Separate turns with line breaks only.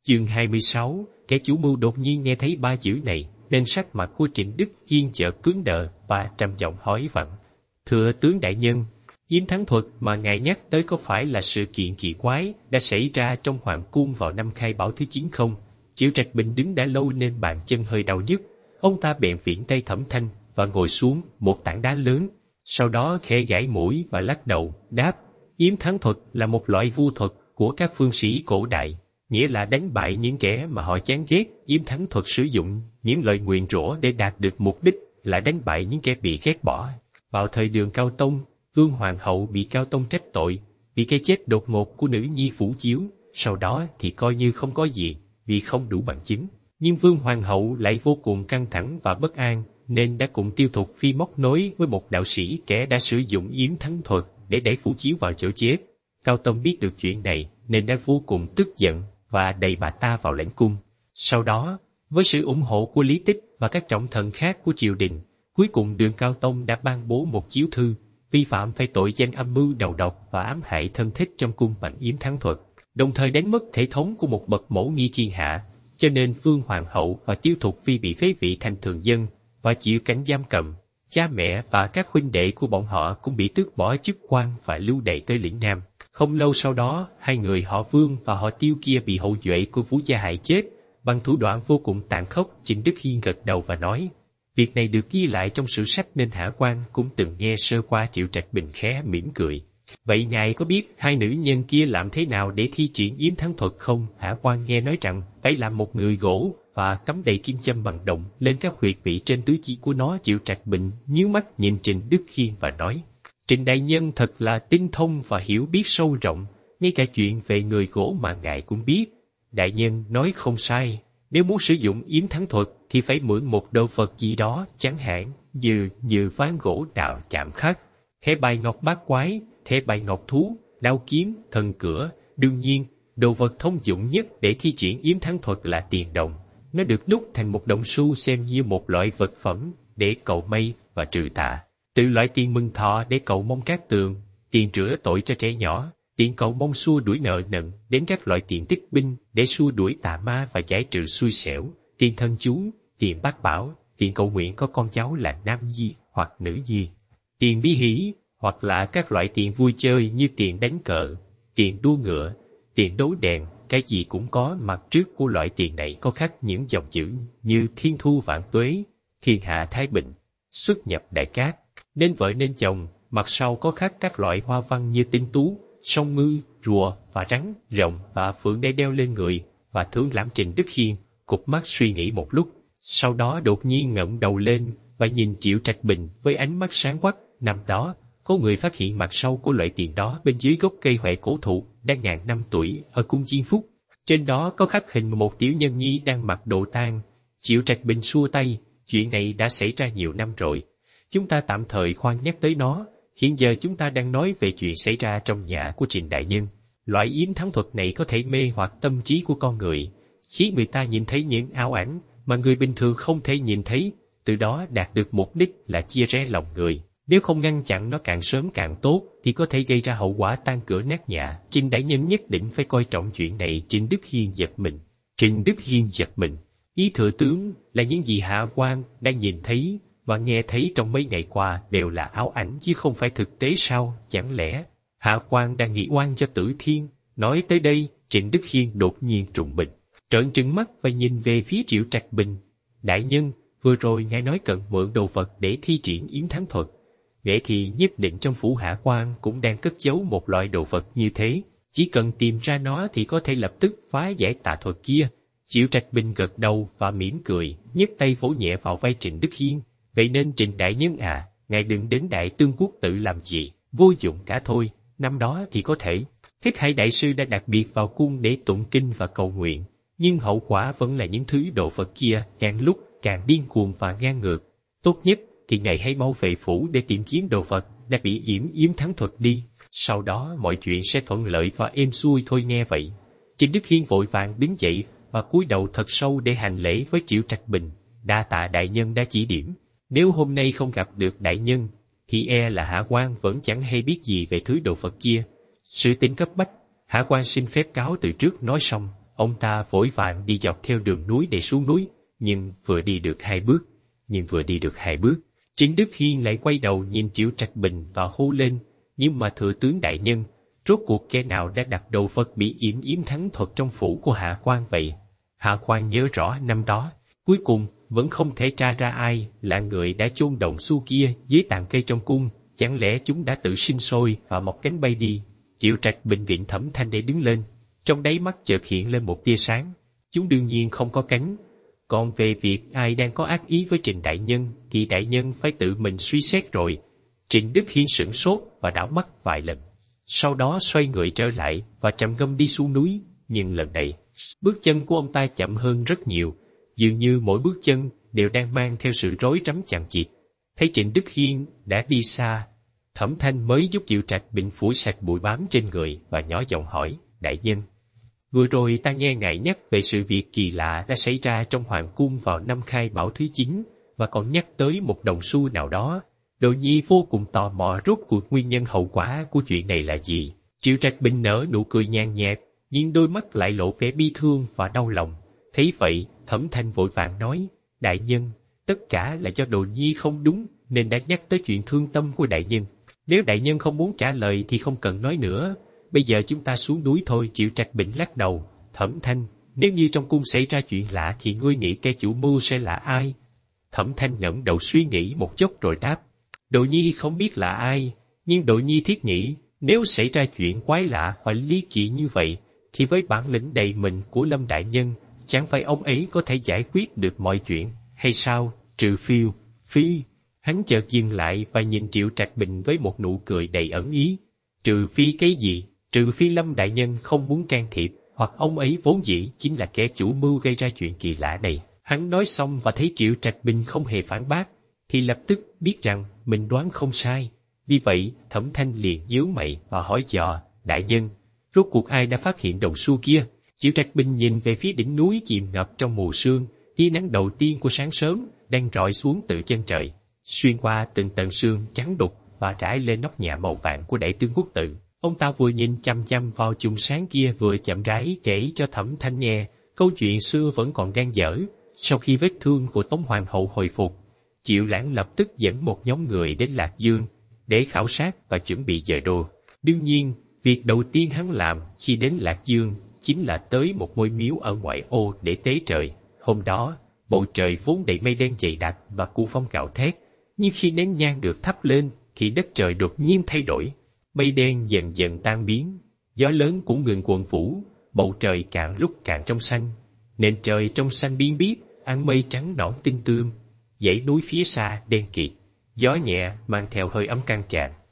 Chương 26, kẻ chủ mưu đột nhiên nghe thấy ba chữ này, nên sắc mặt của Trịnh Đức Hiên chợt cứng đờ và trầm giọng hỏi vặn: "Thưa tướng đại nhân, Yếm Thắng Thuật mà ngài nhắc tới có phải là sự kiện kỳ quái đã xảy ra trong hoàng cung vào năm khai bảo thứ 9 không?" Triệu Trạch Bình đứng đã lâu nên bàn chân hơi đau nhức. Ông ta bèn viễn tay Thẩm Thanh và ngồi xuống một tảng đá lớn, sau đó khẽ gãi mũi và lắc đầu, đáp: "Yếm Thắng Thuật là một loại vu thuật của các phương sĩ cổ đại, nghĩa là đánh bại những kẻ mà họ chán ghét. Yếm Thắng Thuật sử dụng những lời nguyền rủa để đạt được mục đích là đánh bại những kẻ bị ghét bỏ. Vào thời Đường Cao Tông, Vương Hoàng hậu bị Cao Tông trách tội vì cái chết đột ngột của nữ nhi Phủ Chiếu, sau đó thì coi như không có gì vì không đủ bằng chứng. Nhưng Vương Hoàng hậu lại vô cùng căng thẳng và bất an, nên đã cùng Tiêu Thục Phi móc nối với một đạo sĩ kẻ đã sử dụng Yếm Thắng Thuật để đẩy Phủ Chiếu vào chỗ chết. Cao Tông biết được chuyện này nên đã vô cùng tức giận và đẩy bà ta vào lãnh cung. Sau đó, với sự ủng hộ của Lý Tích và các trọng thần khác của triều đình, cuối cùng Đường Cao Tông đã ban bố một chiếu thư vi phạm phải tội danh âm mưu đầu độc và ám hại thân thích trong cung bằng Yếm Thắng Thuật, đồng thời đánh mất thể thống của một bậc mẫu nghi thiên hạ, cho nên Vương Hoàng hậu và Tiêu Thục Phi bị phế vị thành thường dân và chịu cảnh giam cầm. Cha mẹ và các huynh đệ của bọn họ cũng bị tước bỏ chức quan và lưu đày tới lĩnh Nam. Không lâu sau đó, hai người họ Vương và họ Tiêu kia bị hậu duệ của Vũ Gia hại chết bằng thủ đoạn vô cùng tàn khốc. Trịnh Đức Hiên gật đầu và nói: "Việc này được ghi lại trong sử sách nên Hạ quan cũng từng nghe sơ qua." Triệu Trạch Bình khẽ mỉm cười: "Vậy ngài có biết hai nữ nhân kia làm thế nào để thi triển Yếm Thắng Thuật không?" Hạ quan nghe nói rằng phải làm một người gỗ và cắm đầy kim châm bằng đồng lên các huyệt vị trên tứ chi của nó. Triệu Trạch Bình nhíu mắt nhìn Trịnh Đức Hiên và nói: "Trịnh đại nhân thật là tinh thông và hiểu biết sâu rộng, ngay cả chuyện về người gỗ mà ngài cũng biết." Đại nhân nói không sai, nếu muốn sử dụng Yếm Thắng Thuật thì phải mượn một đồ vật gì đó, chẳng hạn như ván gỗ đạo chạm khắc, thẻ bài ngọc bát quái, thẻ bài ngọc thú, đao kiếm, thần cửa. Đương nhiên, đồ vật thông dụng nhất để thi triển Yếm Thắng Thuật là tiền đồng. Nó được đúc thành một đồng xu xem như một loại vật phẩm để cầu may và trừ tà. Từ loại tiền mừng thọ để cầu mong cát tường, tiền rửa tội cho trẻ nhỏ, tiền cầu mong xua đuổi nợ nần, đến các loại tiền tích binh để xua đuổi tà ma và giải trừ xui xẻo, tiền thân chú, tiền bát bảo, tiền cầu nguyện có con cháu là nam nhi hoặc nữ nhi, tiền bí hỷ, hoặc là các loại tiền vui chơi như tiền đánh cờ, tiền đua ngựa, tiền đấu đèn. Cái gì cũng có. Mặt trước của loại tiền này có khắc những dòng chữ như thiên thu vạn tuế, thiên hạ thái bình, xuất nhập đại cát, nên vợ nên chồng. Mặt sau có khắc các loại hoa văn như tinh tú, song ngư, rùa và rắn, rồng và phượng để đeo lên người. Và Thượng Lãm Trịnh Đức Hiên cụp mắt suy nghĩ một lúc, sau đó đột nhiên ngẩng đầu lên và nhìn Triệu Trạch Bình với ánh mắt sáng quắc. Năm đó, có người phát hiện mặt sau của loại tiền đó bên dưới gốc cây huệ cổ thụ đang ngàn năm tuổi ở cung Chiên Phúc. Trên đó có khắc hình một tiểu nhân nhi đang mặc đồ tang. Triệu Trạch Bình xua tay: "Chuyện này đã xảy ra nhiều năm rồi, chúng ta tạm thời khoan nhắc tới nó. Hiện giờ chúng ta đang nói về chuyện xảy ra trong nhà của Trịnh đại nhân. Loại Yếm Thắng Thuật này có thể mê hoặc tâm trí của con người, khiến người ta nhìn thấy những ảo ảnh mà người bình thường không thể nhìn thấy, từ đó đạt được mục đích là chia rẽ lòng người. Nếu không ngăn chặn nó càng sớm càng tốt thì có thể gây ra hậu quả tan cửa nát nhà. Trịnh đại nhân nhất định phải coi trọng chuyện này." Trịnh Đức Hiên giật mình. Trịnh Đức Hiên giật mình. Ý thừa tướng là những gì hạ quan đang nhìn thấy và nghe thấy trong mấy ngày qua đều là ảo ảnh chứ không phải thực tế sao? Chẳng lẽ hạ quan đang nghị oan cho Tử Thiên? Nói tới đây, Trịnh Đức Hiên đột nhiên trùng mình, trợn trừng mắt và nhìn về phía Triệu Trạch Bình. "Đại nhân, vừa rồi ngài nói cần mượn đồ vật để thi triển Yếm Thắng Thuật. Vậy thì nhất định trong phủ hạ quan cũng đang cất giấu một loại đồ vật như thế. Chỉ cần tìm ra nó thì có thể lập tức phá giải tà thuật kia." Triệu Trạch Bình gật đầu và mỉm cười, nhấc tay vỗ nhẹ vào vai Trịnh Đức Hiên. "Vậy nên Trịnh đại nhân à, ngài đừng đến Đại Tương Quốc tự làm gì, vô dụng cả thôi. Năm đó thì có thể, Thích Hải đại sư đã đặc biệt vào cung để tụng kinh và cầu nguyện, nhưng hậu quả vẫn là những thứ đồ vật kia càng lúc càng điên cuồng và ngang ngược. Tốt nhất thì ngài hãy mau về phủ để tìm kiếm đồ vật đã bị Yếm Thắng Thuật đi. Sau đó mọi chuyện sẽ thuận lợi và êm xuôi thôi." Nghe vậy, Trịnh Đức Hiên vội vàng đứng dậy và cúi đầu thật sâu để hành lễ với Triệu Trạch Bình. "Đa tạ đại nhân đã chỉ điểm. Nếu hôm nay không gặp được đại nhân, thì e là hạ quan vẫn chẳng hay biết gì về thứ đồ vật kia. Sự tình cấp bách, hạ quan xin phép cáo từ trước." Nói xong, Ông ta vội vàng đi dọc theo đường núi để xuống núi, nhưng vừa đi được hai bước, Trịnh Đức Hiên lại quay đầu nhìn Triệu Trạch Bình và hô lên, nhưng mà thừa tướng đại nhân, rốt cuộc kẻ nào đã đặt đồ vật bị yểm thắng thuật trong phủ của Hạ Quan vậy? Hạ Quan nhớ rõ năm đó, cuối cùng vẫn không thể tra ra ai là người đã chôn đồng xu kia dưới tàn cây trong cung, chẳng lẽ chúng đã tự sinh sôi và mọc cánh bay đi? Triệu Trạch Bình viện Thẩm Thanh để đứng lên, trong đáy mắt chợt hiện lên một tia sáng. Chúng đương nhiên không có cánh. Còn về việc ai đang có ác ý với Trịnh đại nhân thì đại nhân phải tự mình suy xét rồi. Trịnh Đức Hiên sửng sốt và đảo mắt vài lần, sau đó xoay người trở lại và trầm ngâm đi xuống núi. Nhưng lần này, bước chân của ông ta chậm hơn rất nhiều, dường như mỗi bước chân đều đang mang theo sự rối rắm chằng chịt. Thấy Trịnh Đức Hiên đã đi xa, Thẩm Thanh mới giúp Triệu Trạch Bình phủi sạch bụi bám trên người và nhỏ giọng hỏi, đại nhân, vừa rồi ta nghe ngài nhắc về sự việc kỳ lạ đã xảy ra trong hoàng cung vào năm Khai Bảo thứ 9, và còn nhắc tới một đồng xu nào đó. Đồ nhi vô cùng tò mò rốt cuộc nguyên nhân hậu quả của chuyện này là gì. Triệu Trạch Bình nở nụ cười nhàn nhạt, nhưng đôi mắt lại lộ vẻ bi thương và đau lòng. Thấy vậy, Thẩm Thanh vội vàng nói, đại nhân, tất cả là do đồ nhi không đúng nên đã nhắc tới chuyện thương tâm của đại nhân. Nếu đại nhân không muốn trả lời thì không cần nói nữa. Bây giờ chúng ta xuống núi thôi. Triệu Trạch Bình lắc đầu. Thẩm Thanh, nếu như trong cung xảy ra chuyện lạ thì ngươi nghĩ kẻ chủ mưu sẽ là ai? Thẩm Thanh ngẩng đầu suy nghĩ một chút rồi đáp, đồ nhi không biết là ai, nhưng đồ nhi thiết nghĩ nếu xảy ra chuyện quái lạ hoặc ly kỳ như vậy thì với bản lĩnh đầy mình của Lâm đại nhân, chẳng phải ông ấy có thể giải quyết được mọi chuyện hay sao? Trừ phi. Hắn chợt dừng lại và nhìn Triệu Trạch Bình với một nụ cười đầy ẩn ý. Trừ phi cái gì? Trừ phi Lâm đại nhân không muốn can thiệp, hoặc ông ấy vốn dĩ chính là kẻ chủ mưu gây ra chuyện kỳ lạ này. Hắn nói xong và thấy Triệu Trạch Bình không hề phản bác, thì lập tức biết rằng mình đoán không sai. Vì vậy, Thẩm Thanh liền nhíu mày và hỏi dò, đại nhân, rốt cuộc ai đã phát hiện đồng xu kia? Triệu Trạch Bình nhìn về phía đỉnh núi chìm ngập trong mù sương, tia nắng đầu tiên của sáng sớm đang rọi xuống từ chân trời, xuyên qua từng tầng sương trắng đục và trải lên nóc nhà màu vàng của Đại Tướng Quốc Tự. Ông ta vừa nhìn chăm chăm vào chùm sáng kia vừa chậm rãi kể cho Thẩm Thanh nghe câu chuyện xưa vẫn còn dang dở. Sau khi vết thương của Tống Hoàng hậu hồi phục, Triệu Lãng lập tức dẫn một nhóm người đến Lạc Dương để khảo sát và chuẩn bị dời đô. Đương nhiên, việc đầu tiên hắn làm khi đến Lạc Dương chính là tới một ngôi miếu ở ngoại ô để tế trời. Hôm đó, bầu trời vốn đầy mây đen dày đặc và cu phong gào thét, nhưng khi nén nhang được thắp lên thì đất trời đột nhiên thay đổi. Mây đen dần dần tan biến, gió lớn cũng ngừng cuồn vũ, bầu trời càng lúc càng trong xanh. Nền trời trong xanh biên biếc, áng mây trắng nõn tinh tươm, dãy núi phía xa đen kịt, gió nhẹ mang theo hơi ấm căng tràn.